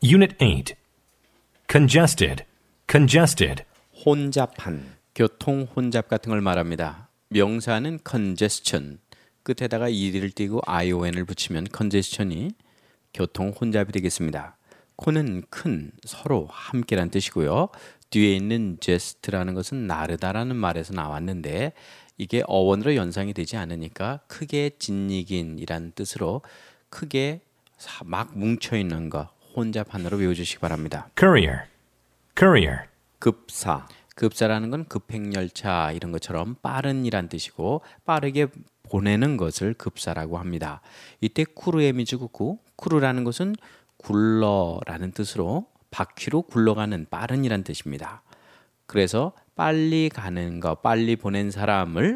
Unit 8. Congested, congested. 혼잡한, 교통 혼잡 같은 걸 말합니다. 명사는 congestion, 끝에다가 ed를 띄고 ION을 붙이면 congestion이 교통 혼잡이 되겠습니다. 코는 큰, 서로 함께란 뜻이고요. 뒤에 있는 jest라는 것은 나르다라는 말에서 나왔는데 이게 어원으로 연상이 되지 않으니까 크게 짓이긴이라는 뜻으로 크게 막 뭉쳐있는 거 혼잡한으로 외워주시기 바랍니다. Courier, courier. 급사, 급사라는 건 급행열차 이런 것처럼 빠른이란 뜻이고 빠르게 보내는 것을 급사라고 합니다. 이때 쿠르의 미즈구쿠, 쿠르라는 것은 굴러라는 뜻으로 바퀴로 굴러가는 빠른이란 뜻입니다. 그래서 빨리 가는 거, 빨리 보낸 사람을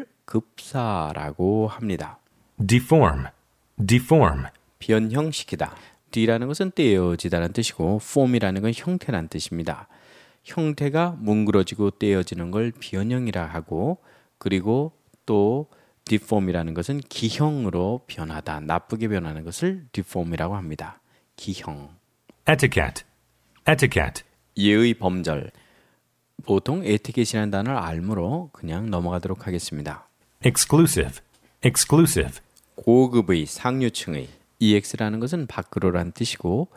급사라고 합니다. Deform, deform. 변형시키다. D라는 것은 떼어지다라는 뜻이고 form이라는 건 형태란 뜻입니다. 형태가 뭉그러지고 떼어지는 걸 변형이라 하고 그리고 또 deform이라는 것은 기형으로 변하다, 나쁘게 변하는 것을 deform이라고 합니다. 기형. Etiquette, etiquette. 예의 범절. 보통 에티켓이라는 단어를 알므로 그냥 넘어가도록 하겠습니다. Exclusive, exclusive. 고급의, 상류층의. EX라는 것은 밖으로라는 뜻이고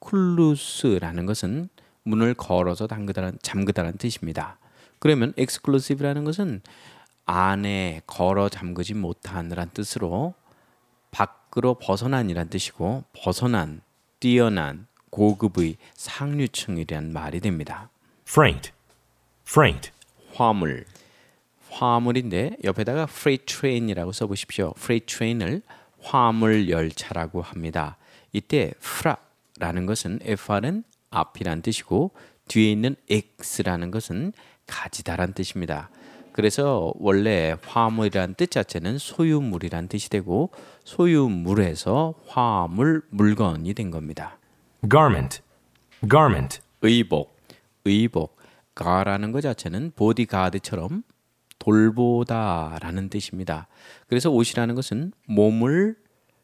클루스라는 것은 문을 걸어서 잠그다라는 뜻입니다. 그러면 exclusive라는 것은 안에 걸어 잠그지 못한이란 뜻으로 밖으로 벗어난이란 뜻이고 벗어난, 뛰어난, 고급의, 상류층이란 말이 됩니다. Freight, freight. 화물, 화물인데 옆에다가 freight train이라고 써보십시오. freight train을 화물 열차라고 합니다. 이때 fra라는 것은 FR은 앞이란 뜻이고 뒤에 있는 X라는 것은 가지다란 뜻입니다. 그래서 원래 화물이란 뜻 자체는 소유물이란 뜻이 되고 소유물에서 화물, 물건이 된 겁니다. Garment, garment. 의복, 의복. 가라는 것 자체는 보디가드처럼 돌보다라는 뜻입니다. 그래서 옷이라는 것은 몸을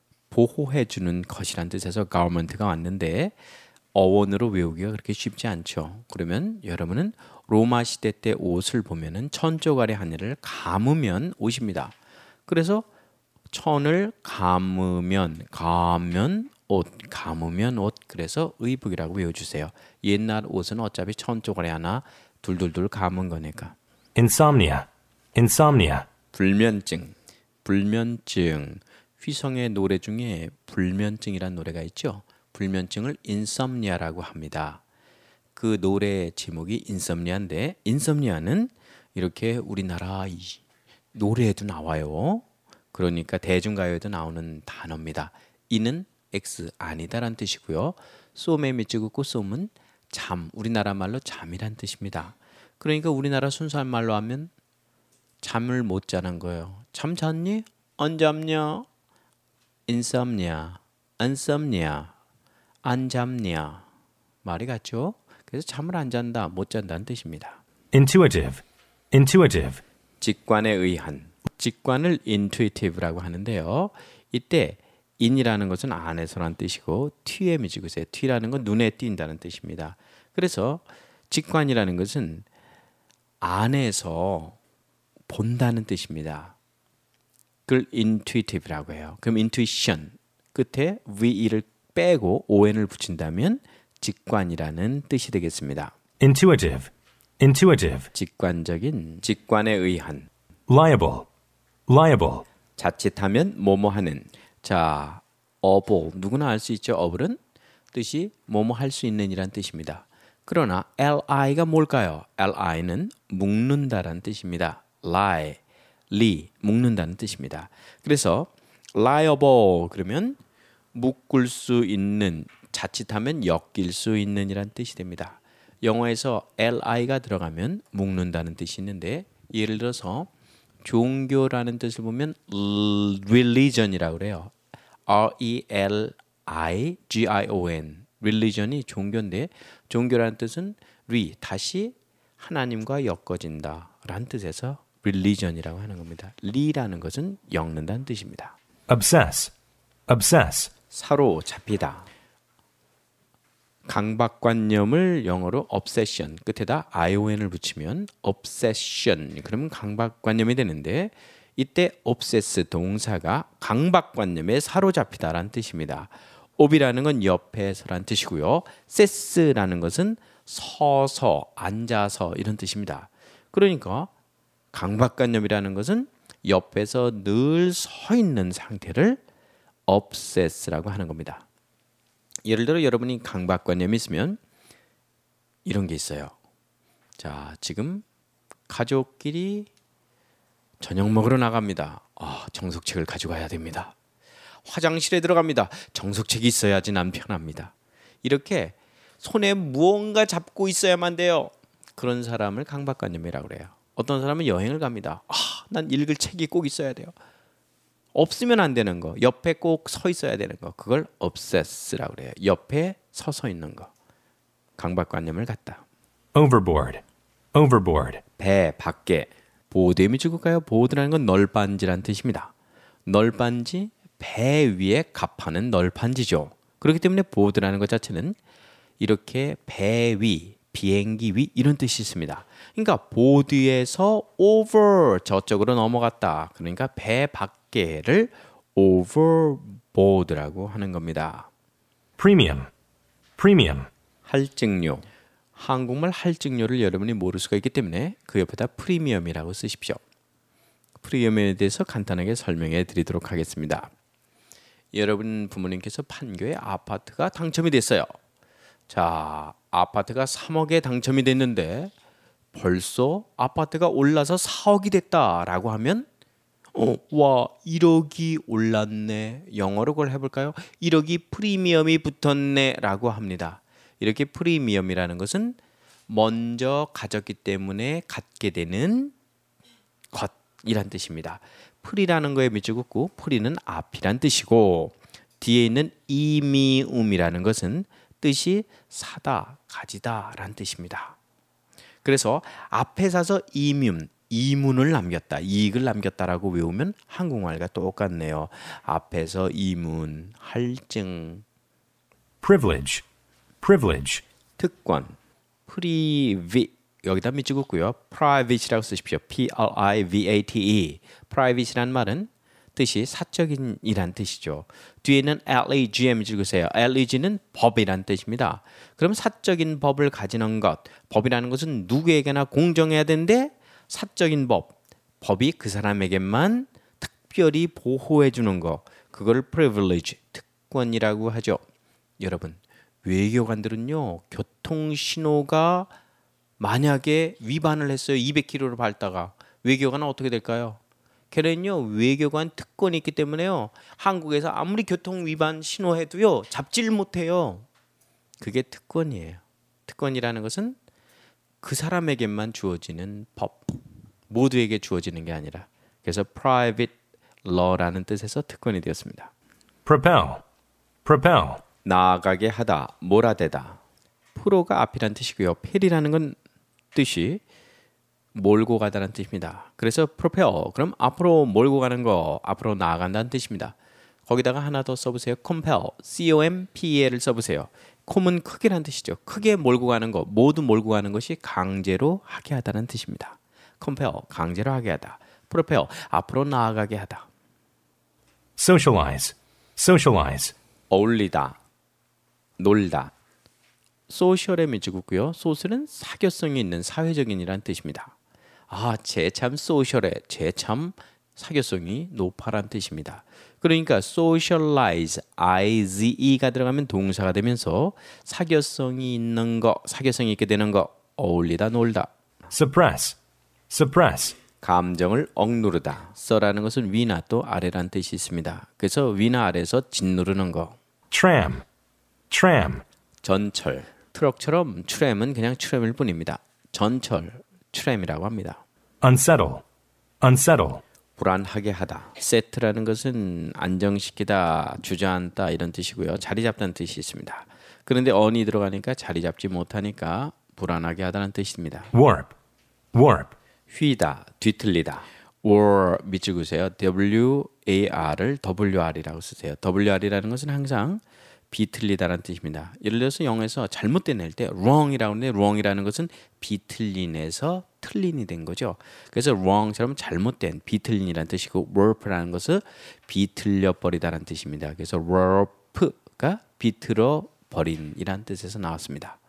보호해주는 것이라는 뜻에서 garment가 왔는데 어원으로 외우기가 그렇게 쉽지 않죠. 그러면 여러분은 로마 시대 때 옷을 보면은 천조가리 하늘을 감으면 옷입니다. 그래서 천을 감으면 옷, 감으면 옷. 그래서 의복이라고 외워주세요. 옛날 옷은 어차피 천조가리 하나 둘둘둘 감은 거니까. Insomnia, insomnia. 불면증, 불면증. 휘성의 노래 중에 불면증이란 노래가 있죠. 불면증을 insomnia라고 합니다. 그 노래 제목이 insomnia인데 insomnia는 이렇게 우리나라 노래에도 나와요. 그러니까 대중가요에도 나오는 단어입니다. 이는 X 아니다란 뜻이고요. 쏨에 밑줄긋고 쏨은 잠, 우리나라 말로 잠이란 뜻입니다. 그러니까 우리나라 순수한 말로 하면 잠을 못 자는 거예요. 잠 잤니? 안 잡냐? insomnia, insomnia, 안 잡냐 말이 같죠? 그래서 잠을 안 잔다, 못 잔다는 뜻입니다. Intuitive, intuitive. 직관에 의한. 직관을 intuitive라고 하는데요. 이때 in이라는 것은 안에서란 뜻이고 t에 미지구세요. t라는 건 눈에 띈다는 뜻입니다. 그래서 직관이라는 것은 안에서 본다는 뜻입니다. 그걸 intuitive라고 해요. 그럼 intuition 끝에 VE를 빼고 ON을 붙인다면 직관이라는 뜻이 되겠습니다. Intuitive, intuitive. 직관적인, 직관에 의한. Liable, liable. 자칫하면 뭐뭐 하는. 자, able 누구나 알 수 있죠. able은 뜻이 뭐뭐 할 수 있는 이란 뜻입니다. 그러나 li가 뭘까요? li는 묶는다라는 뜻입니다. lie, 묶는다는 뜻입니다. 그래서 liable 그러면 묶을 수 있는, 자칫하면 엮일 수 있는 이란 뜻이 됩니다. 영어에서 li가 들어가면 묶는다는 뜻이 있는데 예를 들어서 종교라는 뜻을 보면 religion이라고 그래요. R-E-L-I-G-I-O-N religion이 종교인데 종교라는 뜻은 다시 하나님과 엮어진다 라는 뜻에서 religion이라고 하는 겁니다. 리라는 것은 엮는다는 뜻입니다. Obsess, obsess. 사로잡히다. 강박관념을 영어로 obsession 끝에다 ion을 붙이면 obsession 그러면 강박관념이 되는데 이때 obsess 동사가 강박관념에 사로잡히다라는 뜻입니다. ob이라는 건 옆에서란 뜻이고요. sess라는 것은 서서 앉아서 이런 뜻입니다. 그러니까 강박관념이라는 것은 옆에서 늘 서 있는 상태를 obsess라고 하는 겁니다. 예를 들어 여러분이 강박관념이 있으면 이런 게 있어요. 자, 지금 가족끼리 저녁 먹으러 나갑니다. 정석책을 가져가야 됩니다. 화장실에 들어갑니다. 정석책이 있어야지 난 편합니다. 이렇게 손에 무언가 잡고 있어야만 돼요. 그런 사람을 강박관념이라고 그래요. 어떤 사람은 여행을 갑니다. 난 읽을 책이 꼭 있어야 돼요. 없으면 안 되는 거, 옆에 꼭 서 있어야 되는 거, 그걸 obsess라고 그래요. 옆에 서서 있는 거. 강박관념을 갖다. overboard, overboard, 배 밖에. 보드의 미주국가요. 보드라는 건 널빤지란 뜻입니다. 널빤지, 배 위에 갑하는 널판지죠. 그렇기 때문에 보드라는 것 자체는 이렇게 배 위, 비행기 위 이런 뜻이 있습니다. 그러니까 보드에서 over 저쪽으로 넘어갔다. 그러니까 배 밖에를 overboard라고 하는 겁니다. premium, premium, 할증료. 한국말 할증료를 여러분이 모를 수가 있기 때문에 그 옆에다 프리미엄이라고 쓰십시오. 프리미엄에 대해서 간단하게 설명해 드리도록 하겠습니다. 여러분 부모님께서 판교에 아파트가 당첨이 됐어요. 자, 아파트가 3억에 당첨이 됐는데 벌써 아파트가 올라서 4억이 됐다라고 하면 와 1억이 올랐네. 영어로 그걸 해볼까요? 1억이 프리미엄이 붙었네 라고 합니다. 이렇게 프리미엄이라는 것은 먼저 가졌기 때문에 갖게 되는 것이란 뜻입니다. 프리라는 거에 밑줄 긋고 프리는 앞이란 뜻이고 뒤에 있는 이미움이라는 것은 뜻이 사다, 가지다 라는 뜻입니다. 그래서 앞에 사서 이문을 남겼다, 이익을 남겼다라고 외우면 한국말과 똑같네요. 앞에서 이문, 할증, privilege, privilege, 특권, private 여기다 밑줄 긋고요. private라고 쓰십시오. P-R-I-V-A-T-E. private라는 말은 뜻이 사적인이란 뜻이죠. 뒤에는 legm 읽으세요. leg는 법이란 뜻입니다. 그럼 사적인 법을 가지는 것, 법이라는 것은 누구에게나 공정해야 되는데 사적인 법이 그 사람에게만 특별히 보호해 주는 거, 그걸 privilege, 특권이라고 하죠. 여러분, 외교관들은요, 교통신호가 만약에 위반을 했어요. 200km를 밟다가 외교관은 어떻게 될까요? 걔는요 외교관 특권이 있기 때문에요 한국에서 아무리 교통 위반 신호해도요 잡지를 못해요. 그게 특권이에요. 특권이라는 것은 그 사람에게만 주어지는 법, 모두에게 주어지는 게 아니라 그래서 private law라는 뜻에서 특권이 되었습니다. propel, propel, 나아가게 하다, 몰아대다. 프로가 앞이란 뜻이고요. 펠이라는 건 뜻이 몰고 가다는 뜻입니다. 그래서 propel, 그럼 앞으로 몰고 가는 거, 앞으로 나아간다는 뜻입니다. 거기다가 하나 더 써보세요. compel, C-O-M-P-L을 써보세요. com은 크게란 뜻이죠. 크게 몰고 가는 거, 모두 몰고 가는 것이 강제로 하게 하다는 뜻입니다. compel, 강제로 하게 하다. propel, 앞으로 나아가게 하다. socialize, socialize, 어울리다, 놀다. 소셜에 밑줄 긋고요. 소셜은 사교성이 있는 사회적인이란 뜻입니다. 쟤 참 소셜해, 쟤 참 사교성이 높아란 뜻입니다. 그러니까 socialize, I-Z-E가 들어가면 동사가 되면서 사교성이 있는 거, 사교성이 있게 되는 거, 어울리다, 놀다. suppress, suppress, 감정을 억누르다. 써라는 것은 위나 또 아래란 뜻이 있습니다. 그래서 위나 아래에서 짓누르는 거. tram, tram, 전철. 트럭처럼 트램은 그냥 트램일 뿐입니다. 전철, 트램이라고 합니다. unsettle, unsettle, 불안하게 하다. set라는 것은 안정시키다, 주저앉다 이런 뜻이고요. 자리 잡다는 뜻이 있습니다. 그런데 on이 들어가니까 자리 잡지 못하니까 불안하게 하다는 뜻입니다. warp, warp, 휘다, 뒤틀리다. war 밑줄 그으세요. W-A-R을 W-R이라고 쓰세요. W-R이라는 것은 항상 비틀리다라는 뜻입니다. 예를 들어서 영어에서 잘못된 낼 때 wrong이라고 하는데 wrong이라는 것은 비틀린에서 틀린이 된 거죠. 그래서 wrong처럼 잘못된 비틀린이라는 뜻이고 warp라는 것은 비틀려 버리다라는 뜻입니다. 그래서 warp가 비틀어 버린이라는 뜻에서 나왔습니다.